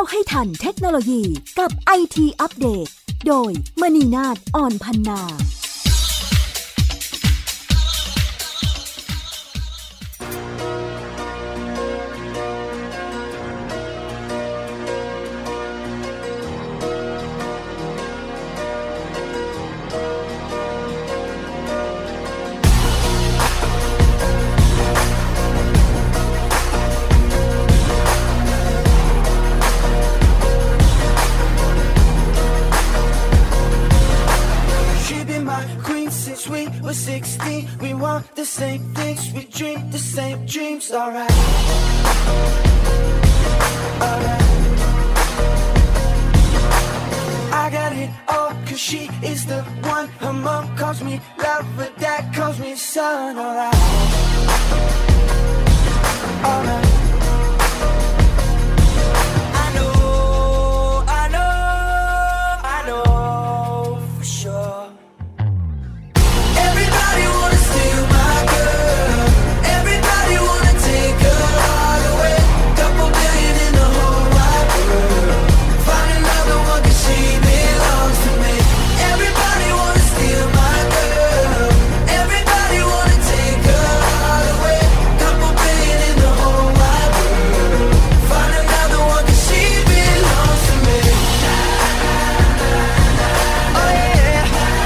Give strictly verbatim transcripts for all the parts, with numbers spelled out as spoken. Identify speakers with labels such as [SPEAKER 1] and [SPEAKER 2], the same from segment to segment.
[SPEAKER 1] าให้ทันเทคโนโลยีกับ ไอ ที อัปเดตโดยมณีนาฏ อ่อนพันนา
[SPEAKER 2] sixteen, we want the same things, we dream the same dreams, alright, alright. I got it all, cause she is the one. Her mom calls me love, but dad calls me son, alright, alright. I know, I know, I know for sure. Everybody wanna steal my girl. Everybody wanna take her all away. Couple billion in the whole wide world. Find another one 'cause she belongs to me. Everybody wanna steal my girl. Everybody wanna take her all away. Couple billion in the whole wide world. Find another one 'cause she belongs to me. Oh yeah.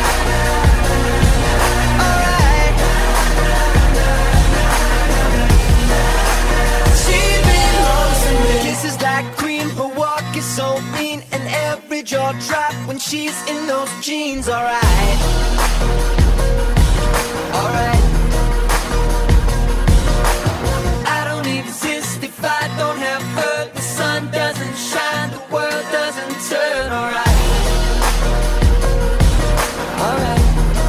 [SPEAKER 2] So mean, and every jaw drop when she's in those jeans. Alright, alright. I don't exist if I don't have her. The sun doesn't shine, the world doesn't turn. Alright, alright.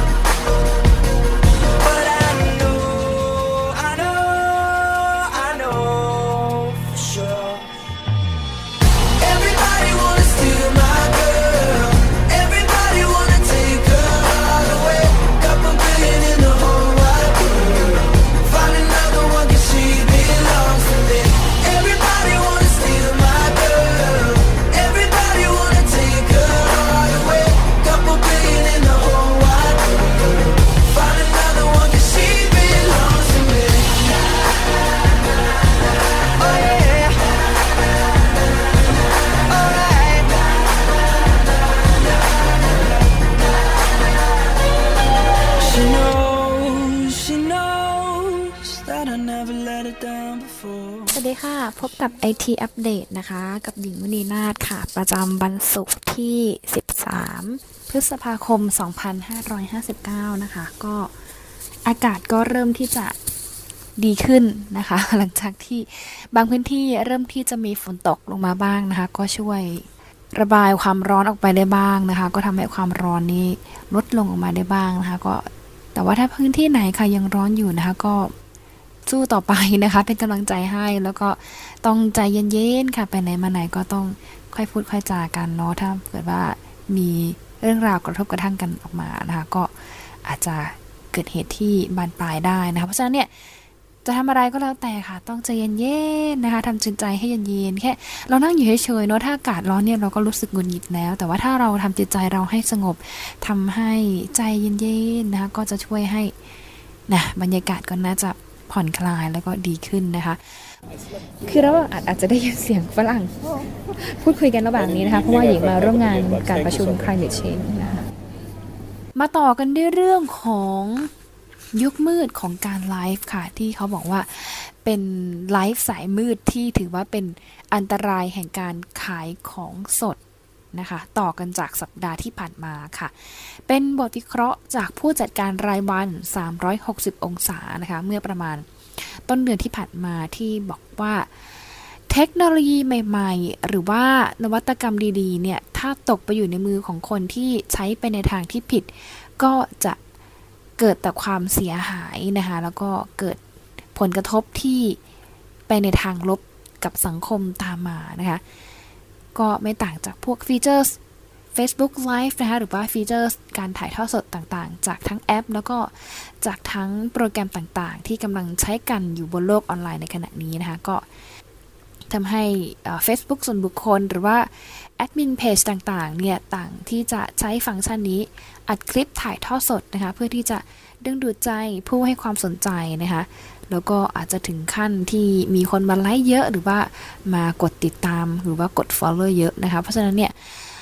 [SPEAKER 2] But I know, I know, I know for sure. Everybody wanna steal my girl. Everybody wanna take her all away. Couple billion in the whole wide world. Find another one 'cause she belongs to me. Everybody wanna steal my girl. Everybody wanna take her all away. Couple billion in the whole wide world. Find another one 'cause she belongs to me. Oh yeah. She knows, she knows that I never let her down before.
[SPEAKER 3] สวัสดีค่ะพบกับ ไอ ที อัปเดตนะคะกับหญิงมณีนาฏค่ะประจำวันศุกร์ที่สิบสามพฤษภาคมสองพันห้าร้อยห้าสิบเก้านะคะก็อากาศก็เริ่มที่จะดีขึ้นนะคะหลังจากที่บางพื้นที่เริ่มที่จะมีฝนตกลงมาบ้างนะคะก็ช่วยระบายความร้อนออกไปได้บ้างนะคะก็ทำให้ความร้อนนี้ลดลงออกมาได้บ้างนะคะก็แต่ว่าถ้าพื้นที่ไหนค่ะยังร้อนอยู่นะคะก็สู้ต่อไปนะคะเป็นกำลังใจให้แล้วก็ต้องใจเย็นๆค่ะไปไหนมาไหนก็ต้องค่อยพูดค่อยจากันเนาะถ้าเกิดว่ามีเรื่องราวกระทบกระทั่งกันออกมานะคะก็อาจจะเกิดเหตุที่บานปลายได้นะคะเพราะฉะนั้นเนี่ยจะทำอะไรก็แล้วแต่ค่ะต้องใจเย็นๆนะคะทำจิตใจให้เย็นๆแค่เรานั่งอยู่เฉยๆเนาะถ้าอากาศร้อนเนี่ยเราก็รู้สึกหงุดหงิดแล้วแต่ว่าถ้าเราทำจิตใจเราให้สงบทำให้ใจเย็นๆนะคะก็จะช่วยให้นะบรรยากาศก็น่าจะผ่อนคลายแล้วก็ดีขึ้นนะคะคือเราอาจอาจจะได้ยินเสียงฝรั่งพูดคุยกันระหว่างนี้นะคะเพราะว่าหญิงมาร่วมงานการประชุม Climate Change นะคะมาต่อกันด้วยเรื่องของยุคมืดของการไลฟ์ค่ะที่เขาบอกว่าเป็นไลฟ์สายมืดที่ถือว่าเป็นอันตรายแห่งการขายของสดนะคะต่อกันจากสัปดาห์ที่ผ่านมาค่ะเป็นบทวิเคราะห์จากผู้จัดการรายวันสามร้อยหกสิบองศานะคะเมื่อประมาณต้นเดือนที่ผ่านมาที่บอกว่าเทคโนโลยีใหม่ๆหรือว่านวัตกรรมดีๆเนี่ยถ้าตกไปอยู่ในมือของคนที่ใช้ไปในทางที่ผิดก็จะเกิดแต่ความเสียหายนะคะแล้วก็เกิดผลกระทบที่ไปในทางลบกับสังคมตามมานะคะก็ไม่ต่างจากพวกฟีเจอร์ Facebook Live นะคะหรือว่าฟีเจอร์การถ่ายทอดสดต่างๆจากทั้งแอปแล้วก็จากทั้งโปรแกรมต่างๆที่กำลังใช้กันอยู่บนโลกออนไลน์ในขณะนี้นะคะก็ทำให้เอ่อ Facebook ส่วนบุคคลหรือว่าแอดมินเพจต่างๆเนี่ยต่างที่จะใช้ฟังก์ชันนี้อัดคลิปถ่ายทอดสดนะคะเพื่อที่จะดึงดูดใจผู้ให้ความสนใจนะคะแล้วก็อาจจะถึงขั้นที่มีคนมาไลค์เยอะหรือว่ามากดติดตามหรือว่ากด follow เยอะนะคะเพราะฉะนั้นเนี่ย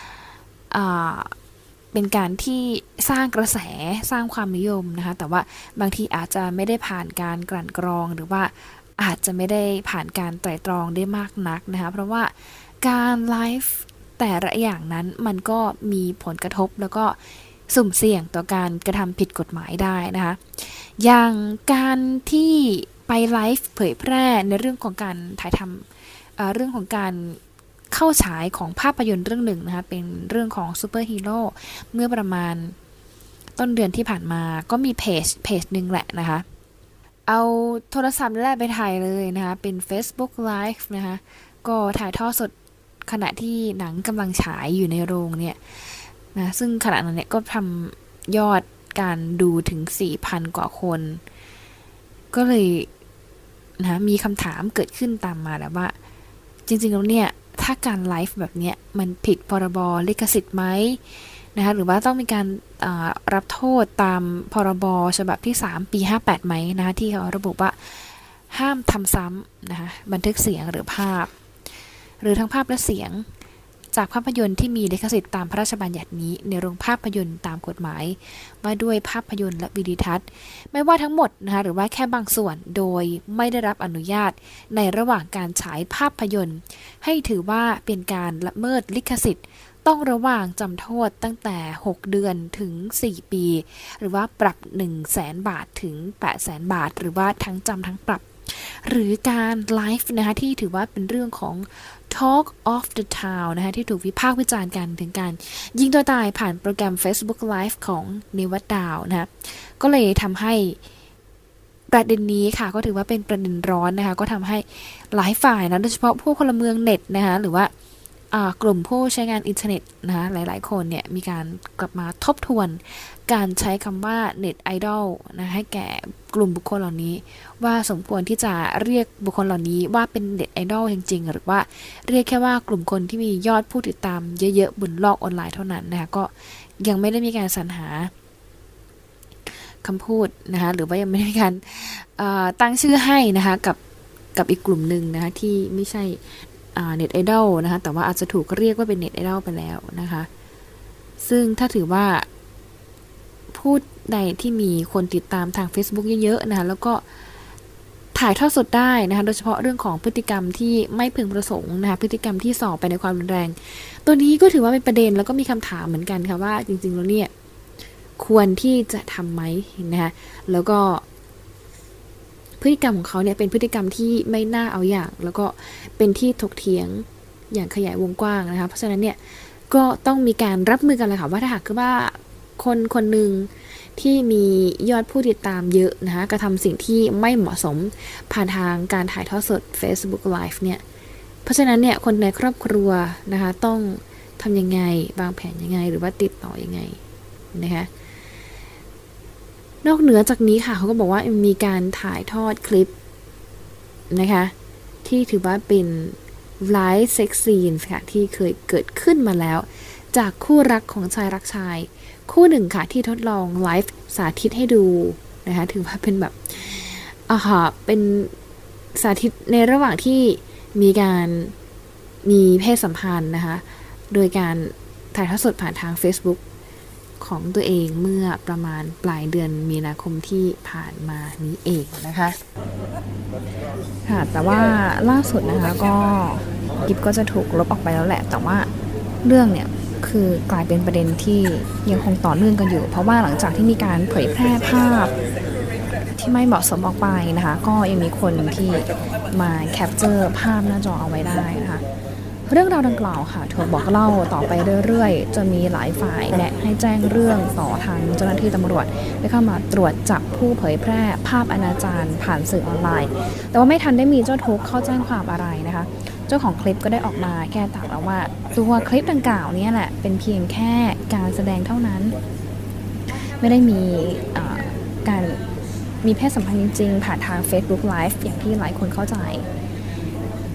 [SPEAKER 3] เป็นการที่สร้างกระแสสร้างความนิยมนะคะแต่ว่าบางทีอาจจะไม่ได้ผ่านการกลั่นกรองหรือว่าอาจจะไม่ได้ผ่านการไตร่ตรองได้มากนักนะคะเพราะว่าการไลฟ์แต่ละอย่างนั้นมันก็มีผลกระทบแล้วก็สุ่มเสี่ยงต่อการกระทำผิดกฎหมายได้นะคะอย่างการที่ไปไลฟ์เผยแพร่ในเรื่องของการถ่ายทำเอ่อเรื่องของการเข้าฉายของภาพยนตร์เรื่องหนึ่งนะคะเป็นเรื่องของซูเปอร์ฮีโร่เมื่อประมาณต้นเดือนที่ผ่านมาก็มีเพจเพจหนึ่งแหละนะคะเอาโทรศัพท์แรกไปถ่ายเลยนะคะเป็น Facebook Live นะคะก็ถ่ายทอดสดขณะที่หนังกำลังฉายอยู่ในโรงเนี่ยนะซึ่งขณะนั้นเนี่ยก็ทำยอดการดูถึง สี่พัน กว่าคนก็เลยนะมีคำถามเกิดขึ้นตามมาแล้วว่าจริงๆแล้วเนี่ยถ้าการไลฟ์แบบเนี้ยมันผิดพรบลิขสิทธิ์ไหมนะคะหรือว่าต้องมีการรับโทษตามพรบฉบับที่สามปีห้าแปดไหมนะคะที่เขาระบุว่าห้ามทำซ้ำนะคะบันทึกเสียงหรือภาพหรือทั้งภาพและเสียงจากภาพยนตร์ที่มีลิขสิทธิ์ตามพระราชบัญญัตินี้ในโรงภาพยนตร์ตามกฎหมายว่าด้วยภาพยนตร์และวิดีทัศน์ไม่ว่าทั้งหมดนะคะหรือว่าแค่บางส่วนโดยไม่ได้รับอนุญาตในระหว่างการฉายภาพยนตร์ให้ถือว่าเป็นการละเมิดลิขสิทธิ์ต้องระวางจำโทษตั้งแต่หกเดือนถึงสี่ปีหรือว่าปรับ หนึ่งแสน บาทถึง แปดแสน บาทหรือว่าทั้งจำทั้งปรับหรือการไลฟ์นะคะที่ถือว่าเป็นเรื่องของ Talk of the Town นะคะที่ถูกวิพากษ์วิจารณ์กันถึงการยิงตัวตายผ่านโปรแกรม Facebook Live ของเนวัตดาวนะคะก็เลยทำให้ประเด็นนี้ค่ะก็ถือว่าเป็นประเด็นร้อนนะคะก็ทำให้หลายฝ่ายนะโดยเฉพาะผู้พลเมืองเน็ตนะคะหรือว่ากลุ่มผู้ใช้งานอินเทอร์เน็ตนะคะหลายๆคนเนี่ยมีการกลับมาทบทวนการใช้คำว่าเน็ตไอดอลนะให้แก่กลุ่มบุคคลเหล่านี้ว่าสมควรที่จะเรียกบุคคลเหล่านี้ว่าเป็นเน็ตไอดอลจริงๆหรือว่าเรียกแค่ว่ากลุ่มคนที่มียอดผู้ติดตามเยอะๆบนโลกออนไลน์เท่านั้นนะคะก็ยังไม่ได้มีการสรรหาคำพูดนะคะหรือว่ายังไม่ได้มีการตั้งชื่อให้นะคะกับกับอีกกลุ่มหนึ่งนะคะที่ไม่ใช่เน็ตไอดอลนะคะแต่ว่าอาจจะถูกเรียกว่าเป็นเน็ตไอดอลไปแล้วนะคะซึ่งถ้าถือว่าพูดใดที่มีคนติดตามทาง Facebook เยอะๆนะคะแล้วก็ถ่ายทอดสดได้นะคะโดยเฉพาะเรื่องของพฤติกรรมที่ไม่พึงประสงค์นะคะพฤติกรรมที่ส่อไปในความรุนแรงตัวนี้ก็ถือว่าเป็นประเด็นแล้วก็มีคำถามเหมือนกันค่ะว่าจริงๆแล้วเนี่ยควรที่จะทำไหมนะคะแล้วก็พฤติกรรมของเขาเนี่ยเป็นพฤติกรรมที่ไม่น่าเอาอย่างแล้วก็เป็นที่ถกเถียงอย่างขยายวงกว้างนะคะเพราะฉะนั้นเนี่ยก็ต้องมีการรับมือกันเลยค่ะว่าถ้าหากคือว่าคนคนหนึ่งที่มียอดผู้ติดตามเยอะนะคะกระทำสิ่งที่ไม่เหมาะสมผ่านทางการถ่ายทอดสด Facebook Live เนี่ยเพราะฉะนั้นเนี่ยคนในครอบครัวนะคะต้องทำยังไงวางแผนยังไงหรือว่าติดต่อยังไงนะคะนอกเหนือจากนี้ค่ะเขาก็บอกว่ามีการถ่ายทอดคลิปนะคะที่ถือว่าเป็นไลฟ์เซ็กซ์ซีนค่ะที่เคยเกิดขึ้นมาแล้วจากคู่รักของชายรักชายคู่หนึ่งค่ะที่ทดลองไลฟ์สาธิตให้ดูนะคะถือว่าเป็นแบบอ่าเป็นสาธิตในระหว่างที่มีการมีเพศสัมพันธ์นะคะโดยการถ่ายทอดสดผ่านทาง Facebookของตัวเองเมื่อประมาณปลายเดือนมีนาคมที่ผ่านมานี้เองนะคะค่ะแต่ว่าล่าสุดนะคะก็คลิปก็จะถูกลบออกไปแล้วแหละแต่ว่าเรื่องเนี่ยคือกลายเป็นประเด็นที่ยังคงต่อเนื่องกันอยู่เพราะว่าหลังจากที่มีการเผยแพร่ภาพที่ไม่เหมาะสมออกไปนะคะก็ยังมีคนที่มาแคปเจอร์ภาพหน้าจอเอาไว้ได้นะคะเรื่องราวดังกล่าวค่ะถูกบอกเล่าต่อไปเรื่อยๆจนมีหลายฝ่ายแนะให้แจ้งเรื่องต่อทางเจ้าหน้าที่ตำรวจได้เข้ามาตรวจจับผู้เผยแพร่ภาพอนาจารผ่านสื่อออนไลน์แต่ว่าไม่ทันได้มีเจ้าทุกข์เข้าแจ้งความอะไรนะคะเจ้าของคลิปก็ได้ออกมาแก้ต่างแล้วว่าตัวคลิปดังกล่าวนี้แหละเป็นเพียงแค่การแสดงเท่านั้นไม่ได้มีการมีเพศสัมพันธ์จริงๆผ่านทาง Facebook Live อย่างที่หลายคนเข้าใจ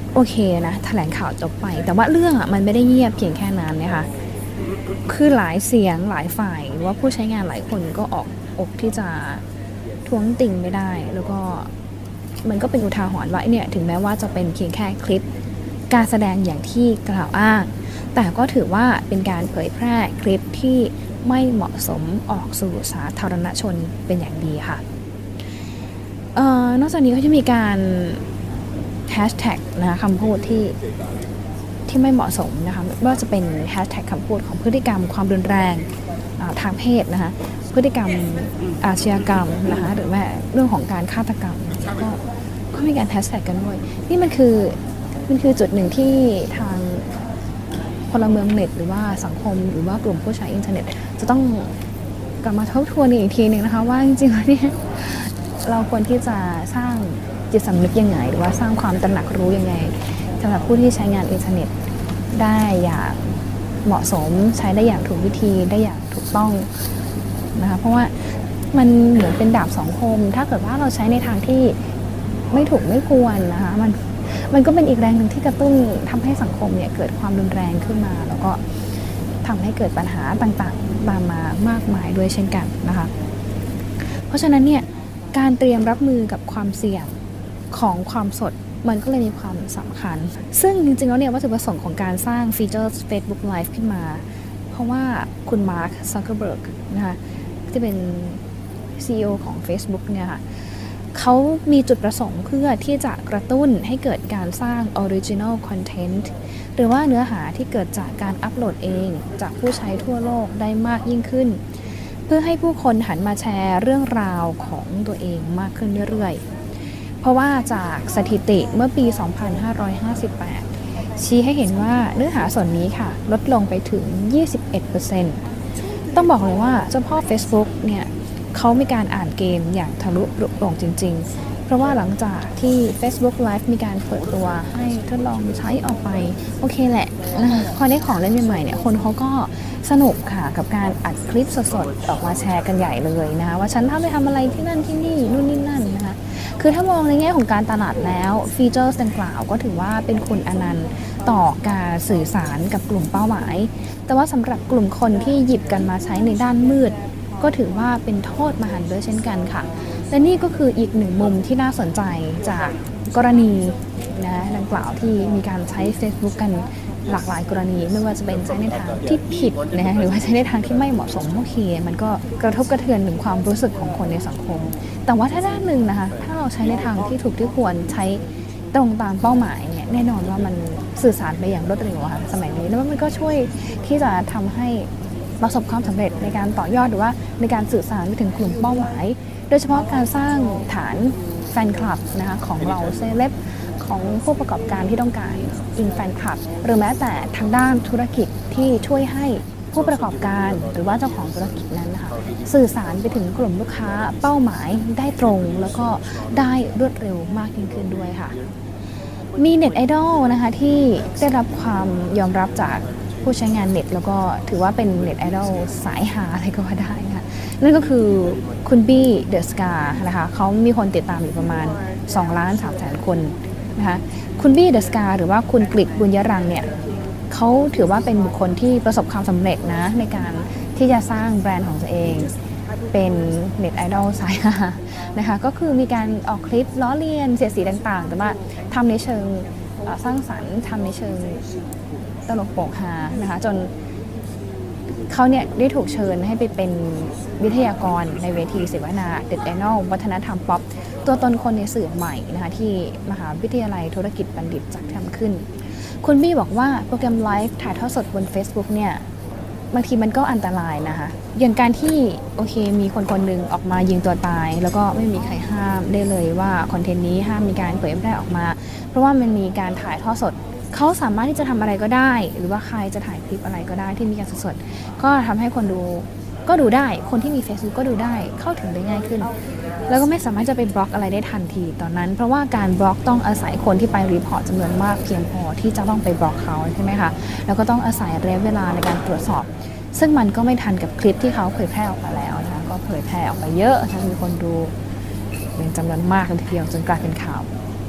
[SPEAKER 3] โอเคนะแถลงข่าวจบไปแต่ว่าเรื่องอ่ะมันไม่ได้เงียบเพียงแค่นั้นนะคะคือหลายเสียงหลายฝ่ายหรือว่าผู้ใช้งานหลายคนก็ออกอกที่จะท้วงติงไม่ได้แล้วก็มันก็เป็นอุทาหรณ์ว่าเนี่ยถึงแม้ว่าจะเป็นเพียงแค่คลิปการแสดงอย่างที่กล่าวอ้างแต่ก็ถือว่าเป็นการเผยแพร่คลิปที่ไม่เหมาะสมออกสู่สาธารณชนเป็นอย่างดีค่ะเอ่อนอกจากนี้ก็จะมีการแฮชแท็กนะคะคำพูดที่ที่ไม่เหมาะสมนะคะไม่ว่าจะเป็นแฮชแท็กคำพูดของพฤติกรรมความรุนแรงทางเพศนะคะพฤติกรรมอาชญากรรมนะคะหรือว่าเรื่องของการฆาตกรรมก็ก็มีการแฮชแท็กกันด้วยนี่มันคือมันคือจุดหนึ่งที่ทางพลเมืองเน็ตหรือว่าสังคมหรือว่ากลุ่มผู้ใช้อินเทอร์เน็ตจะต้องกลับมาทบทวนอีกทีหนึ่งนะคะว่าจริงๆแล้วเนี่ยเราควรที่จะสร้างจิตสำนึกยังไงหรือว่าสร้างความตระหนักรู้ยังไงสำหรับผู้ที่ใช้งานอินเทอร์เน็ตได้อย่างเหมาะสมใช้ได้อย่างถูกวิธีได้อย่างถูกต้องนะคะเพราะว่ามันเหมือนเป็นดาบสองคมถ้าเกิดว่าเราใช้ในทางที่ไม่ถูกไม่ควรนะคะมันมันก็เป็นอีกแรงหนึ่งที่กระตุ้นทำให้สังคมเนี่ยเกิดความรุนแรงขึ้นมาแล้วก็ทำให้เกิดปัญหาต่างๆตามมามากมายด้วยเช่นกันนะคะเพราะฉะนั้นเนี่ยการเตรียมรับมือกับความเสี่ยงของความสดมันก็เลยมีความสำคัญซึ่งจริงๆแล้วเนี่ยวัตถุประสงค์ของการสร้างฟีเจอร์ Facebook Live ขึ้นมาเพราะว่าคุณมาร์ค ซักเคอร์เบิร์กนะคะที่เป็น ซี อี โอ ของ Facebook เนี่ยค่ะเขามีจุดประสงค์เพื่อที่จะกระตุ้นให้เกิดการสร้าง Original Content หรือว่าเนื้อหาที่เกิดจากการอัปโหลดเองจากผู้ใช้ทั่วโลกได้มากยิ่งขึ้นเพื่อให้ผู้คนหันมาแชร์เรื่องราวของตัวเองมากขึ้นเรื่อยๆเพราะว่าจากสถิติเมื่อปี สองพันห้าร้อยห้าสิบแปด ชี้ให้เห็นว่าเนื้อหาส่วนนี้ค่ะลดลงไปถึง ยี่สิบเอ็ดเปอร์เซ็นต์ ต้องบอกเลยว่าเจ้าพ่อ Facebook เนี่ยเขามีการอ่านเกมอย่างทะลุปรุงจริงๆเพราะว่าหลังจากที่ Facebook Live มีการเปิดตัวให้ทดลองใช้ออกไปโอเคแหละพอได้ของเล่นใหม่ๆเนี่ยคนเขาก็สนุกค่ะกับการอัดคลิปสดๆออกมาแชร์กันใหญ่เลยนะคะว่าฉันทำไปทำอะไรที่นั่นที่นี่นู่นนี่นั่นนะคะคือถ้ามองในแง่ของการตลาดแล้วฟีเจอร์ดังกล่าวก็ถือว่าเป็นคุณอนันต์ต่อการสื่อสารกับกลุ่มเป้าหมายแต่ว่าสำหรับกลุ่มคนที่หยิบกันมาใช้ในด้านมืดก็ถือว่าเป็นโทษมหันต์ด้วยเช่นกันค่ะและนี่ก็คืออีกหนึ่งมุมที่น่าสนใจจากกรณีนะดังกล่าวที่มีการใช้ Facebook กันหลากหลายกรณีไม่ว่าจะเป็นใช้ในทางที่ผิดนะหรือว่าใช้ในทางที่ไม่เหมาะสมโอเคมันก็กระทบกระเทือนถึงความรู้สึกของคนในสังคมแต่ว่าถ้าด้านหนึ่งนะคะถ้าเราใช้ในทางที่ถูกที่ควรใช้ตรงตามเป้าหมายเนี่ยแน่นอนว่ามันสื่อสารไปอย่างรวดเร็วค่ะสมัยนี้แล้วมันก็ช่วยที่จะทำให้ประสบความสำเร็จในการต่อยอดหรือว่าในการสื่อสารไปถึงกลุ่มเป้าหมายโดยเฉพาะการสร้างฐานแฟนคลับนะคะของเราเซเลบของผู้ประกอบการที่ต้องการอินแฟนคลับหรือแม้แต่ทางด้านธุรกิจที่ช่วยให้ผู้ประกอบการหรือว่าเจ้าของธุรกิจนั้นนะคะสื่อสารไปถึงกลุ่มลูกค้าเป้าหมายได้ตรงแล้วก็ได้รวดเร็วมากยิ่งขึ้นด้วยค่ะมีเน็ตไอดอลนะคะที่ได้รับความยอมรับจากผู้ใช้งานเน็ตแล้วก็ถือว่าเป็นเน็ตไอดอลสายหาอะไรก็ว่าได้ค่ะนั่นก็คือคุณบี้เดอะสกานะคะเขามีคนติดตามอยู่ประมาณสองล้านสามแสนคนนะคะคุณบี้เดอะสกาหรือว่าคุณกฤษบุญยรังเนี่ยเขาถือว่าเป็นบุคคลที่ประสบความสำเร็จนะในการที่จะสร้างแบรนด์ของตัวเองเป็นเน็ตไอดอลสายหานะคะก็คือมีการออกคลิปล้อเลียนเสียดสีต่างๆแต่ว่าทำในเชิงสร้างสรรค์ทำในเชิงตลกโปกฮานะคะจนเขาเนี่ยได้ถูกเชิญให้ไปเป็นวิทยากรในเวทีเสวนาเด็ดไอดอลวัฒนธรรมป๊อปตัวตนคนในสื่อใหม่นะคะที่มหาวิทยาลัยธุรกิจบัณฑิตจัดทำขึ้นคุณบี้บอกว่าโปรแกรมไลฟ์ถ่ายทอดสดบน Facebook เนี่ยบางทีมันก็อันตรายนะคะอย่างการที่โอเคมีคนคนหนึ่งออกมายิงตัวตายแล้วก็ไม่มีใครห้ามได้เลยว่าคอนเทนต์นี้ห้ามมีการเผยแพร่ออกมาเพราะว่ามันมีการถ่ายทอดสดเขาสามารถที่จะทำอะไรก็ได้หรือว่าใครจะถ่ายคลิปอะไรก็ได้ที่มีการสดๆก็ทำให้คนดูก็ดูได้คนที่มี Facebook ก็ดูได้เข้าถึงได้ง่ายขึ้นแล้วก็ไม่สามารถจะไปบล็อกอะไรได้ทันทีตอนนั้นเพราะว่าการบล็อกต้องอาศัยคนที่ไปรีพอร์ตจำนวนมากเพียงพอที่จะต้องไปบล็อกเขาใช่ไหมคะแล้วก็ต้องอาศัยระยะเวลาในการตรวจสอบซึ่งมันก็ไม่ทันกับคลิปที่เขาเผยแพร่ออกมาแล้วนะคะก็เผยแพร่ออกไปเยอะทั้งมีคนดูเป็นจำนวนมากเลยทีเดียวจนกลายเป็นข่าว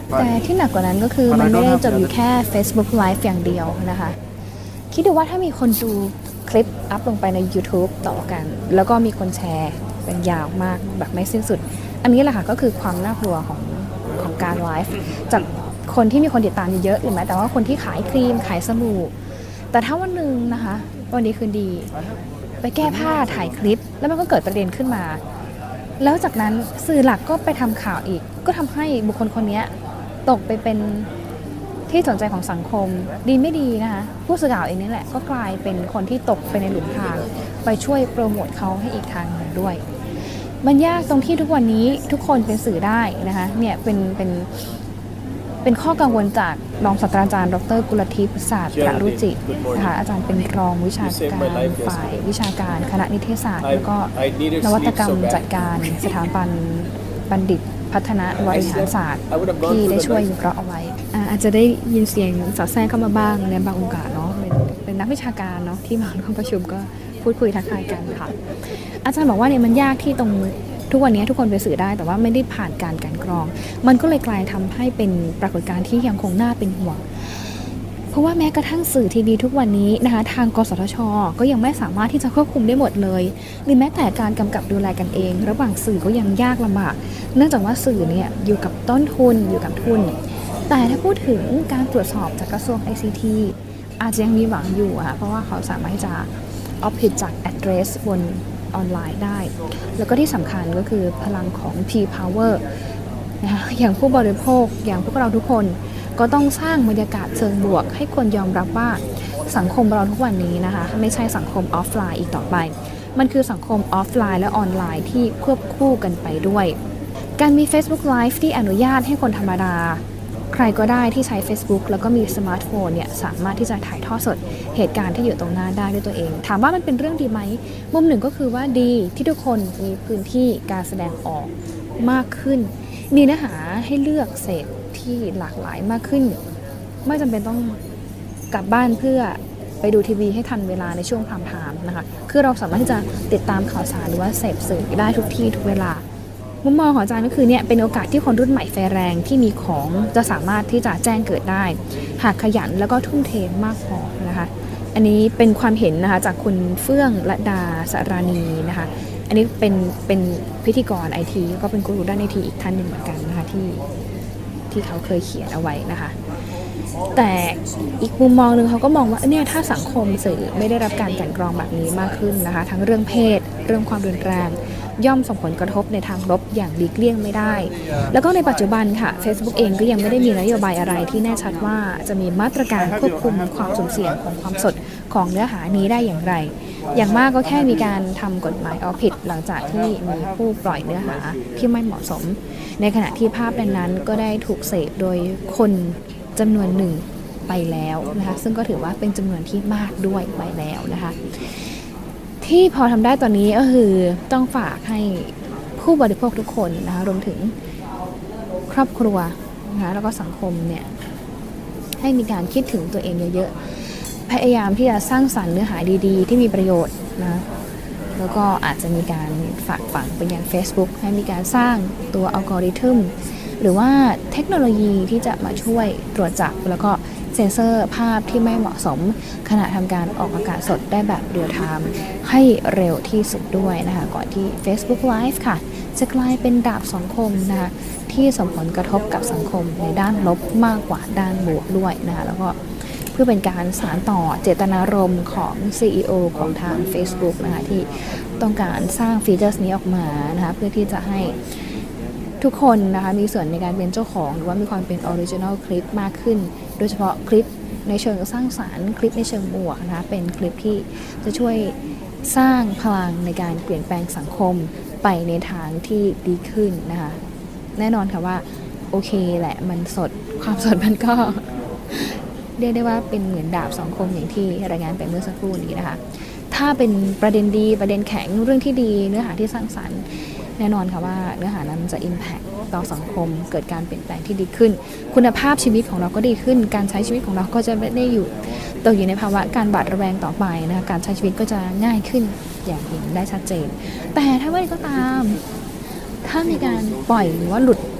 [SPEAKER 3] แต่ที่หนักกว่านั้นก็คือมันไม่ได้จบอยู่แค่ Facebook Live อย่างเดียวนะคะคิดดูว่าถ้ามีคนดูคลิปอัพลงไปใน YouTube ต่อกันแล้วก็มีคนแชร์เป็นยาวมากแบบไม่สิ้นสุดอันนี้แหละค่ะก็คือความน่ากลัวของของการไลฟ์จากคนที่มีคนติดตามเยอะๆหรือแม้แต่ว่าคนที่ขายครีมขายสบู่แต่ถ้าวันหนึ่งนะคะวันนี้คืนดีไปแก้ผ้าถ่ายคลิปแล้วมันก็เกิดประเด็นขึ้นมาแล้วจากนั้นสื่อหลักก็ไปทำข่าวอีกก็ทำให้บุคคลคนนี้ตกไปเป็นที่สนใจของสังคมดีไม่ดีนะคะผู้สื่อข่าวเองนี่แหละก็กลายเป็นคนที่ตกไปในหลุมพรางไปช่วยโปรโมทเขาให้อีกทางหนึ่งด้วยมันยากตรงที่ทุกวันนี้ทุกคนเป็นสื่อได้นะคะเนี่ยเป็นเป็นเป็นข้อกังวลจากรองศาสตราจารย์ดรกุลทิพย์ศาสตร์ประรุจินะคะอาจารย์เป็นรองวิชาการฝ่ายวิชาการคณะนิเทศศาสตร์แล้วก็นวัตกรรมจัดการสถาบันบัณฑิตพัฒนาวริหารศาสตร์ที่ได้ช่วยวิเคราะห์เอาไว้อาจจะได้ยินเสียงสอดแทรกเข้ามาบ้างในบางโอกาสเนาะเป็นเป็นนักวิชาการเนาะที่มาร่วมประชุมก็พูดคุยทักทายกันค่ะอาจารย์บอกว่าเนี่ยมันยากที่ตรงทุกวันนี้ทุกคนไปสื่อได้แต่ว่าไม่ได้ผ่านการกันกรองมันก็เลยกลายทำให้เป็นปรากฏการณ์ที่ยังคงน่าเป็นห่วงเพราะว่าแม้กระทั่งสื่อทีวีทุกวันนี้นะคะทางกสทช.ก็ยังไม่สามารถที่จะควบคุมได้หมดเลยหรือแม้แต่การกำกับดูแลกันเองระหว่างสื่อก็ยังยากลำบากเนื่องจากว่าสื่อเนี่ยอยู่กับต้นทุนอยู่กับทุนแต่ถ้าพูดถึงการตรวจสอบจากกระทรวง ไอ ซี ที อาจจะยังมีหวังอยู่ค่ะเพราะว่าเขาสามารถที่จะเอาผิดจาก address บนออนไลน์ได้แล้วก็ที่สำคัญก็คือพลังของ P-Power นะคะอย่างผู้บริโภคอย่างพวกเราทุกคนก็ต้องสร้างบรรยากาศเชิงบวกให้คนยอมรับว่าสังคมเราทุกวันนี้นะคะไม่ใช่สังคมออฟไลน์อีกต่อไปมันคือสังคมออฟไลน์และออนไลน์ที่ควบคู่กันไปด้วยการมี Facebook Live ที่อนุญาตให้คนธรรมดาใครก็ได้ที่ใช้ Facebook แล้วก็มีสมาร์ทโฟนเนี่ยสามารถที่จะถ่ายทอดสดเหตุการณ์ที่อยู่ตรงหน้าได้ด้วยตัวเองถามว่ามันเป็นเรื่องดีไหมมุมหนึ่งก็คือว่าดีที่ทุกคนมีพื้นที่การแสดงออกมากขึ้นมีเนื้อหาให้เลือกเสพที่หลากหลายมากขึ้นไม่จำเป็นต้องกลับบ้านเพื่อไปดูทีวีให้ทันเวลาในช่วงพรามไทม์นะคะคือเราสามารถที่จะติดตามข่าวสารหรือว่าเสพสื่อได้ทุกที่ทุกเวลามุมมองของอาจารย์ก็คือเนี่ยเป็นโอกาสที่คนรุ่นใหม่ไฟแรงที่มีของจะสามารถที่จะแจ้งเกิดได้หากขยันแล้วก็ทุ่มเทมากพอนะคะอันนี้เป็นความเห็นนะคะจากคุณเฟื่องละดาสราณีนะคะอันนี้เป็นเป็นพิธีกรไอทีก็เป็นกูรูด้านไอทีอีกท่านหนึ่งเหมือนกันนะคะที่ที่เขาเคยเขียนเอาไว้นะคะแต่อีกมุมมองหนึ่งเขาก็มองว่าเนี่ยถ้าสังคมสื่อไม่ได้รับการกลั่นกรองแบบนี้มากขึ้นนะคะทั้งเรื่องเพศเรื่องความรุนแรงย่อมส่งผลกระทบในทางลบอย่างหลีกเลี่ยงไม่ได้แล้วก็ในปัจจุบันค่ะ Facebook เองก็ยังไม่ได้มีนโยบายอะไรที่แน่ชัดว่าจะมีมาตรการควบคุมความสุ่มเสี่ยงของความสดของเนื้อหานี้ได้อย่างไรอย่างมากก็แค่มีการทำกฎหมายเอาผิดหลังจากที่มีผู้ปล่อยเนื้อหาที่ไม่เหมาะสมในขณะที่ภาพนั้นๆก็ได้ถูกเสพโดยคนจำนวนหนึ่งไปแล้วนะคะซึ่งก็ถือว่าเป็นจำนวนที่มากด้วยไปแล้วนะคะที่พอทำได้ตอนนี้ก็คือต้องฝากให้ผู้บริโภคทุกคนนะคะรวมถึงครอบครัวนะคะแล้วก็สังคมเนี่ยให้มีการคิดถึงตัวเองเยอะๆพยายามที่จะสร้างสรรค์เนื้อหาดีๆที่มีประโยชน์นะแล้วก็อาจจะมีการฝากฝังไปยัง Facebook ให้มีการสร้างตัวอัลกอริทึมหรือว่าเทคโนโลยีที่จะมาช่วยตรวจจับแล้วก็เซ็นเซอร์ภาพที่ไม่เหมาะสมขณะทำการออกอากาศสดได้แบบเรียลไทม์ให้เร็วที่สุดด้วยนะคะก่อนที่ Facebook Live ค่ะจะกลายเป็นดาบสองคมนะคะที่ส่งผลกระทบกับสังคมในด้านลบมากกว่าด้านบวกด้วยนะคะแล้วก็เพื่อเป็นการสานต่อเจตนารมณ์ของ ซี อี โอ ของทาง Facebook นะคะที่ต้องการสร้างฟีเจอร์นี้ออกมานะคะเพื่อที่จะให้ทุกคนนะคะมีส่วนในการเป็นเจ้าของหรือว่ามีความเป็นออริจินัลคลิปมากขึ้นโดยเฉพาะคลิปในเชิงสร้างสรรค์คลิปในเชิงบวกนะคะเป็นคลิปที่จะช่วยสร้างพลังในการเปลี่ยนแปลงสังคมไปในทางที่ดีขึ้นนะคะแน่นอนค่ะว่าโอเคแหละมันสดความสดมันก็เรียกได้ว่าเป็นเหมือนดาบสองคมอย่างที่รายงานไปเมื่อสักครู่นี้นะคะถ้าเป็นประเด็นดีประเด็นแข็งเรื่องที่ดีเนื้อหาที่สร้างสรรค์แน่นอนค่ะว่าเนื้อหานั้นจะ impact ต่อสังคมเกิดการเปลี่ยนแปลงที่ดีขึ้นคุณภาพชีวิตของเราก็ดีขึ้นการใช้ชีวิตของเราก็จะไม่ได้อยู่ตกอยู่ในภาวะการบาดระแวงต่อไปนะคะการใช้ชีวิตก็จะง่ายขึ้นอย่างเห็นได้ชัดเจนแต่ถ้าว่าก็ตามถ้ามีการปล่อยหรือว่าหลุดคลิป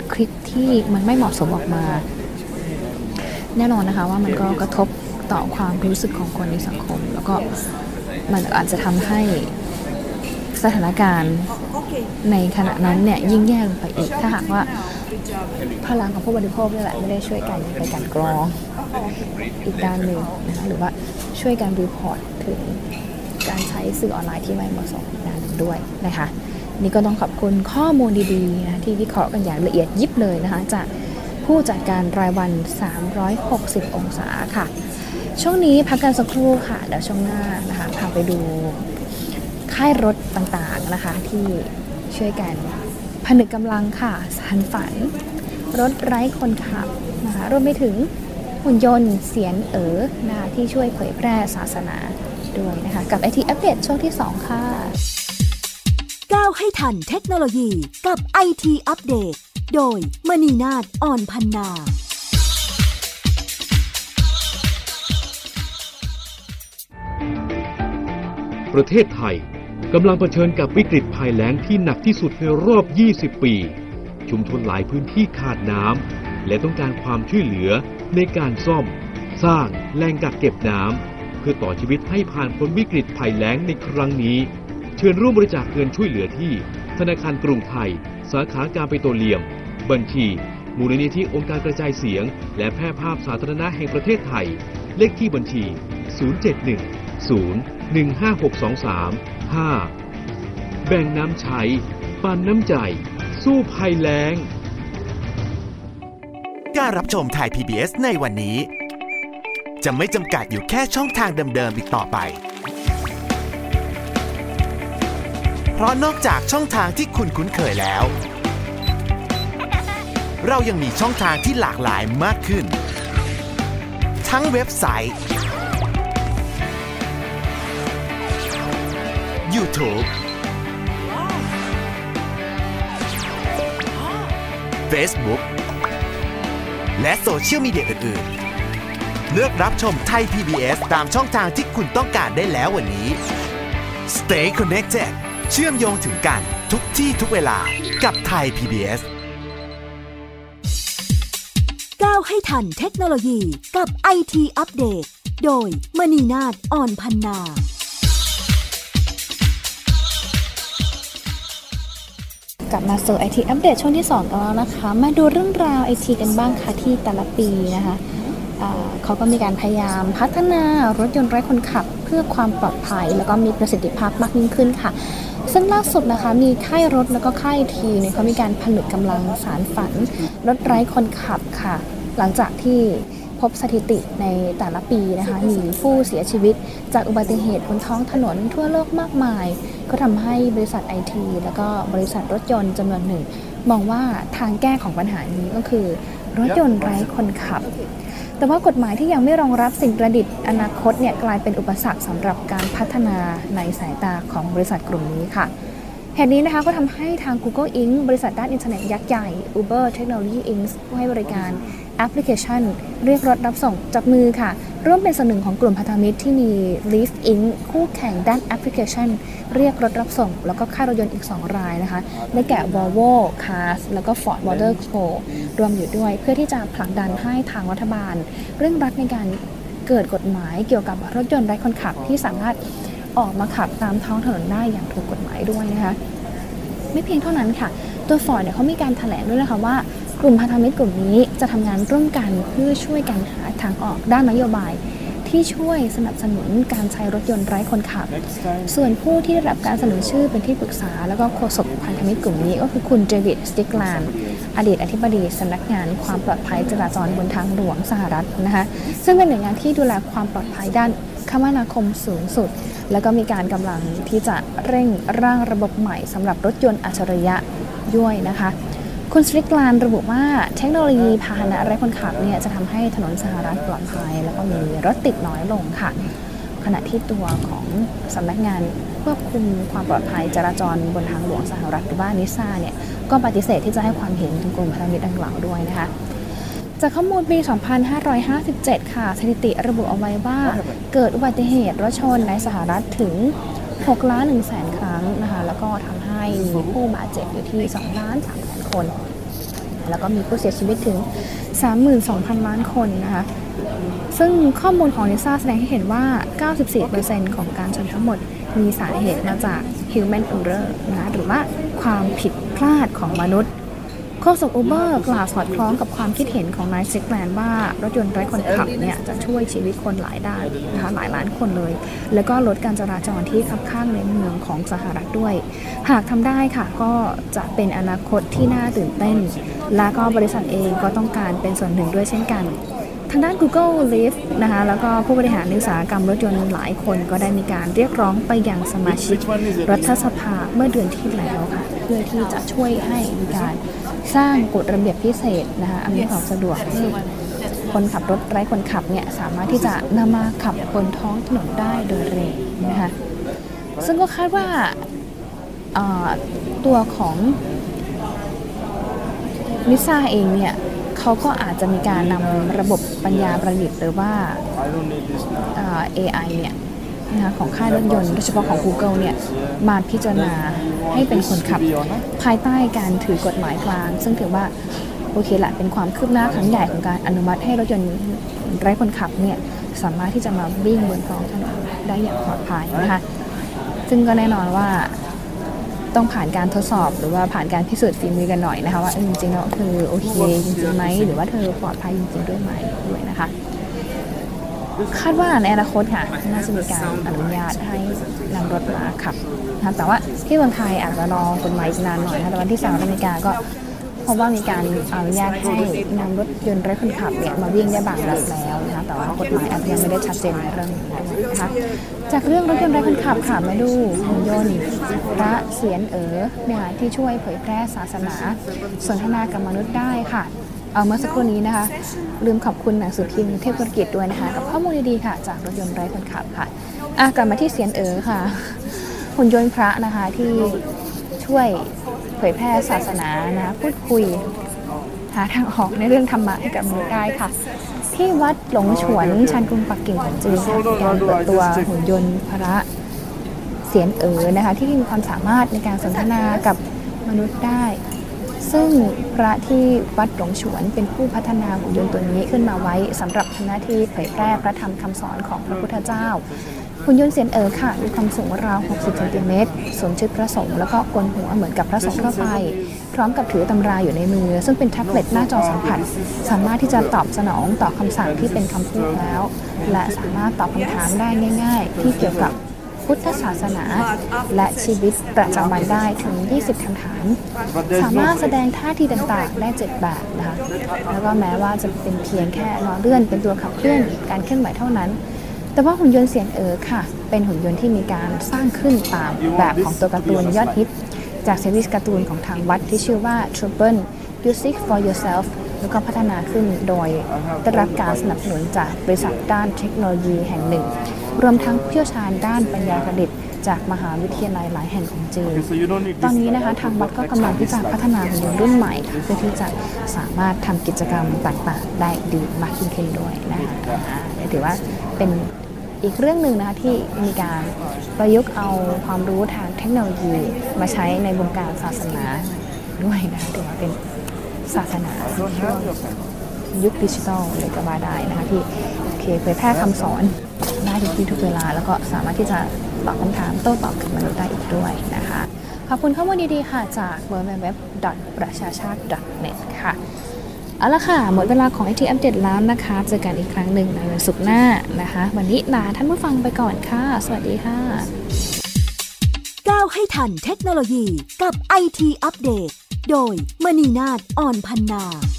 [SPEAKER 3] ที่มันไม่เหมาะสมออกมาแน่นอนนะคะว่ามันก็กระทบต่อความรู้สึกของคนในสังคมแล้วก็มันอาจจะทำให้สถานการณ์ในขณะนั้นเนี่ยยิ่งแย่ลงไปอีกถ้าหากว่าพลังของผู้บริโภคนี่แหละไม่ได้ช่วยกันในการกรองอีกด้านหนึ่งนะคะหรือว่าช่วยกันรีพอร์ตถึงการใช้สื่อออนไลน์ที่ไม่เหมาะสมอีกด้านหนึ่งด้วยนะคะนี่ก็ต้องขอบคุณข้อมูลดีๆนะที่วิเคราะห์กันอย่างละเอียดยิบเลยนะคะจากผู้จัดการรายวันสามร้อยหกสิบองศาค่ะช่วงนี้พักกันสักครู่ค่ะเดี๋ยวช่วงหน้านะคะพาไปดูค่ายรถต่างๆนะคะที่ช่วยกันผนึกกำลังค่ะสานฝันรถไร้คนขับนะคะรวมไปถึงหุ่นยนต์เสียงเอ๋อนะที่ช่วยเผยแพร่ศาสนาด้วยนะคะกับ ไอ ที อัปเดตช่วงที่สองค่ะ
[SPEAKER 1] ก้าวให้ทันเทคโนโลยีกับ ไอ ที อัปเดตโดยมณีนาฏอ่อนพันนา
[SPEAKER 4] ประเทศไทยกำลังเผชิญกับวิกฤตภัยแล้งที่หนักที่สุดในรอบ ยี่สิบ ปี ชุมชนหลายพื้นที่ขาดน้ำและต้องการความช่วยเหลือในการซ่อมสร้างแหล่งกักเก็บน้ำเพื่อต่อชีวิตให้ผ่านพ้นวิกฤตภัยแล้งในครั้งนี้เชิญร่วมบริจาคเงินช่วยเหลือที่ธนาคารกรุงไทยสาขาการปิโตรเลียมบัญชีมูลนิธิองค์การกระจายเสียงและแพร่ภาพสาธารณะแห่งประเทศไทยเลขที่บัญชี ศูนย์ เจ็ด หนึ่ง ศูนย์ หนึ่ง ห้า หก สอง สาม ห้า แบ่งน้ำใช้ปันน้ำใจสู้ภัยแล้ง
[SPEAKER 5] การรับชมไทย พี บี เอส ในวันนี้จะไม่จำกัดอยู่แค่ช่องทางเดิมๆอีกต่อไปเพราะนอกจากช่องทางที่คุณคุ้นเคยแล้วเรายังมีช่องทางที่หลากหลายมากขึ้นทั้งเว็บไซต์ YouTube Facebook และโซเชียลมีเดียอื่นๆเลือกรับชมไทย พี บี เอส ตามช่องทางที่คุณต้องการได้แล้ววันนี้ Stay connected เชื่อมโยงถึงกันทุกที่ทุกเวลากับไทย พี บี เอส
[SPEAKER 1] ก้าวให้ทันเทคโนโลยีกับ ไอ ที อัปเดตโดยมณีนาฏอ่อนพันนาก
[SPEAKER 3] ลับมาสู่ ไอ ที อัปเดตช่วงที่สองกันแล้วนะคะมาดูเรื่องราว ไอ ที กันบ้างค่ะที่แต่ละปีนะคะเขาก็มีการพยายามพัฒนารถยนต์ไร้คนขับเพื่อความปลอดภัยแล้วก็มีประสิทธิภาพมากยิ่งขึ้นค่ะซึ่งล่าสุดนะคะมีค่ายรถแล้วก็ค่ายทีเนี่ยเขามีการผนึกกำลังสานฝันรถไร้คนขับค่ะหลังจากที่พบสถิติในแต่ละปีนะคะมีผู้เสียชีวิตจากอุบัติเหตุบนท้องถนนทั่วโลกมากมายก็ทำให้บริษัทไอทีแล้วก็บริษัทรถยนต์จำนวนหนึ่งมองว่าทางแก้ของปัญหานี้ก็คือรถยนต์ไร้คนขับแต่ว่ากฎหมายที่ยังไม่รองรับสิ่งประดิษฐ์อนาคตเนี่ยกลายเป็นอุปสรรคสำหรับการพัฒนาในสายตาของบริษัทกลุ่มนี้ค่ะเหตุนี้นะคะก็ทำให้ทาง Google อิงค์ บริษัทด้านอินเทอร์เน็ตยักษ์ใหญ่ Uber Technology อิงค์ ผู้ให้บริการแอปพลิเคชันเรียกรถรับส่งจับมือค่ะร่วมเป็นส่วนหนึ่งของกลุ่มพันธมิตรที่มี Lyft อิงค์ คู่แข่งด้านแอปพลิเคชันเรียกรถรับส่งแล้วก็ค่ายรถยนต์อีกสองรายนะคะได้แก่ Volvo Cars แล้วก็ Ford Motor Co รวมอยู่ด้วยเพื่อที่จะผลักดันให้ทางรัฐบาลเร่งรัดในการเกิดกฎหมายเกี่ยวกับรถยนต์ไร้คนขับที่สามารถออกมาขับตามท้องถนนได้อย่างถูกกฎหมายด้วยนะคะไม่เพียงเท่านั้นค่ะตัว Ford เนี่ยเขามีการแถลงด้วยนะคะว่ากลุ่มพันธมิตรกลุ่มนี้จะทำงานร่วมกันเพื่อช่วยกันหาทางออกด้านนโยบายที่ช่วยสนับสนุนการใช้รถยนต์ไร้คนขับส่วนผู้ที่ได้รับการเสนอชื่อเป็นที่ปรึกษาแล้วก็โฆษกพันธมิตรกลุ่มนี้ก็คือคุณเดวิดสติกแลนด์อดีตอธิบดีสำนักงานความปลอดภัยจราจรบนทางหลวงสหรัฐนะคะซึ่งเป็นหน่วยงานที่ดูแลความปลอดภัยด้านคมนาคมสูงสุดแล้วก็มีการกำลังที่จะเร่งร่างระบบใหม่สำหรับรถยนต์อัจฉริยะด้วยนะคะคุณสตริกแลนด์ระบุว่าเทคโนโลยีพาหนะไร้คนขับเนี่ยจะทำให้ถนนสหรัฐปลอดภัยแล้วก็มีรถติดน้อยลงค่ะขณะที่ตัวของสำนักงานควบคุมความปลอดภัยจราจรบนทางหลวงสหรัฐหรือว่านิซ่าเนี่ยก็ปฏิเสธที่จะให้ความเห็นถึงกลุ่มพันธมิตรดังกล่าวด้วยนะคะจากข้อมูลปี สองพันห้าร้อยห้าสิบเจ็ด ค่ะสถิติระบุเอาไว้ว่าเกิดอุบัติเหตุรถชนในสหรัฐถึงหกล้านหนึ่งแสนครั้งนะคะแล้วก็ทำให้มีผู้บาดเจ็บอยู่ที่สองล้านสามแสนคนแล้วก็มีผู้เสียชีวิตถึง สามหมื่นสองพัน ล้านคนนะคะซึ่งข้อมูลของ NASA แสดงให้เห็นว่า เก้าสิบสี่เปอร์เซ็นต์ ของการชนทั้งหมดมีสาเหตุมาจาก human error นะหรือว่าความผิดพลาดของมนุษย์โฆษก Uber กล่าวสอดคล้องกับความคิดเห็นของนายซิกแลนด์ว่ารถยนต์ไร้คนขับเนี่ยจะช่วยชีวิตคนหลายด้านนะคะหลายล้านคนเลยแล้วก็ลดการจราจรที่คับข้างในเมืองของสหรัฐด้วยหากทำได้ค่ะก็จะเป็นอนาคตที่น่าตื่นเต้นและก็บริษัทเองก็ต้องการเป็นส่วนหนึ่งด้วยเช่นกันทางด้าน Google Lyft นะคะแล้วก็ผู้บริหารอุตสาหกรรมรถยนต์หลายคนก็ได้มีการเรียกร้องไปยังสมาชิกรัฐสภาเมื่อเดือนที่แล้วค่ะเพื่อที่จะช่วยให้มีการสร้างกฎระเบียบพิเศษนะคะอำนวยความสะดวกให้คนขับรถไร้คนขับเนี่ยสามารถที่จะนำมาขับบนท้องถนนได้โดยเร็วนะคะซึ่งก็คาดว่าตัวของนิซ่าเองเนี่ยเขาก็อาจจะมีการนำระบบปัญญาประดิษฐ์หรือว่า เอ ไอ เนี่ยนะคะของค่ายรถยนต์โดยเฉพาะของ Google เนี่ยมาพิจารณาให้เป็นคนขับภายใต้การถือกฎหมายกลางซึ่งถือว่าโอเคละเป็นความคืบหน้าครั้งใหญ่ของการอนุมัติให้รถยนต์ไร้คนขับเนี่ยสามารถที่จะมาวิ่งบนท้องถนนได้อย่างปลอดภัยนะคะซึ่งก็แน่นอนว่าต้องผ่านการทดสอบหรือว่าผ่านการพิสูจน์ฝีมือกันหน่อยนะคะว่าจริงๆแล้วคือโอเคจริงๆไหมหรือว่าเธอปลอดภัยจริงๆด้วยไหมด้วยนะคะคาดว่าในอนาคตค่ะน่าจะมีการอนุญาตให้นำรถมาขับนะคะแต่ว่าที่เมืองไทยอาจจะรอกฎหมายนานหน่อยนะคะแต่วันที่สหรัฐอเมริกาก็เพราะว่ามีการอนุญาตให้นำรถยนต์ไร้คนขับเนี่ยมาวิ่งได้บางรัฐแล้วนะคะแต่ว่ากฎหมายอาจจะยังไม่ได้ชัดเจนในเรื่องนี้นะคะจากเรื่องรถยนต์ไร้คนขับค่ะมาดูหุ่นยนต์พระเสียรเอ๋อเนี่ยที่ช่วยเผยแพร่ศาสนาสนทนากับมนุษย์ได้ค่ะเอาเมื่อสักครู่นี้นะคะลืมขอบคุณหนังสือพิมพ์เทพธุรกิจด้วยนะคะกับข้อมูลดีๆค่ะจากรถยนต์ไร้คนขับค่ะอ่ะกลับมาที่เสียรเอ๋อค่ะหุ่นยนต์พระนะคะที่ช่วยเผยแพร่ศาสนานะพูดคุยหาทางออกในเรื่องธรรมะให้กับมนุษย์ได้ค่ะที่วัดหลงฉวนชานกรุงปักกิ่งของจีนค่ะการเปิดตัวหุ่นยนต์พระเสียรเอ๋อนะคะที่มีความสามารถในการสนทนากับมนุษย์ได้ซึ่งพระที่วัดหลงฉวนเป็นผู้พัฒนาหุ่นยนต์ตัวนี้ขึ้นมาไว้สำหรับทำหน้าที่เผยแพร่พระธรรมคำสอนของพระพุทธเจ้าหุ่นยนต์เสียรเอ๋อค่ะมีความสูงราวหกสิบเซนติเมตรสวมชุดพระสงฆ์แล้วก็โกนหัวเหมือนกับพระสงฆ์ทั่วไปพร้อมกับถือตำราอยู่ในมือซึ่งเป็นแท็บเล็ตหน้าจอสัมผัสสามารถที่จะตอบสนองต่อคำสั่งที่เป็นคำพูดแล้วและสามารถตอบคำถามได้ง่ายๆที่เกี่ยวกับพุทธศาสนาและชีวิตประจำวันได้ถึงยี่สิบคำถามสามารถแสดงท่าทีต่างๆได้เจ็ดแบบนะคะแล้วก็แม้ว่าจะเป็นเพียงแค่ล้อเลื่อนเป็นตัวขับเคลื่อนการเคลื่อนไหวเท่านั้นแต่ว่าหุ่นยนต์เสียรเอ๋อค่ะเป็นหุ่นยนต์ที่มีการสร้างขึ้นตามแบบของตัวการ์ตูนยอดฮิตจากซีรีส์การ์ตูนของทางวัดที่ชื่อว่า Trouble Music for Yourself แล้วก็พัฒนาขึ้นโดยได้รับการสนับสนุนจากบริษัทด้านเทคโนโลยีแห่งหนึ่งรวมทั้งผู้เชี่ยวชาญด้านปัญญาประดิษฐ์จากมหาวิทยาลัยหลายแห่งของจีนตอนนี้นะคะทางวัดก็กำลังที่จะพัฒนาหุ่นยนต์รุ่นใหม่เพื่อที่จะสามารถทำกิจกรรมต่างๆได้ดีมากยิ่งขึ้นด้วยนะคะถือว่าเป็นอีกเรื่องหนึ่งนะคะที่มีการประยุกต์เอาความรู้ทางเทคโนโลยีมาใช้ในวงการศาสนาด้วยนะคะถือว่าเป็นศาสนายุคดิจิทัลเลยก็ว่าได้นะคะที่โอเคเผยแพร่คำสอนได้ทุกที่ทุกเวลาแล้วก็สามารถที่จะตอบคำถามโต้ตอบกับมนุษย์ได้อีกด้วยนะคะขอบคุณข้อมูลดีๆค่ะจาก ดับเบิลยู ดับเบิลยู ดับเบิลยู ดอท ประชาชาติ ดอท เน็ต ค่ะเอาละค่ะหมดเวลาของ ไอ ที อัปเดตแล้วนะคะเจอกันอีกครั้งหนึ่งในวันศุกร์หน้านะคะวันนี้ลาท่านผู้ฟังไปก่อนค่ะสวัสดีค่ะ
[SPEAKER 1] ก้าวให้ทันเทคโนโลยีกับ ไอ ที อัปเดตโดยมณีนาฏ อ่อนพันนา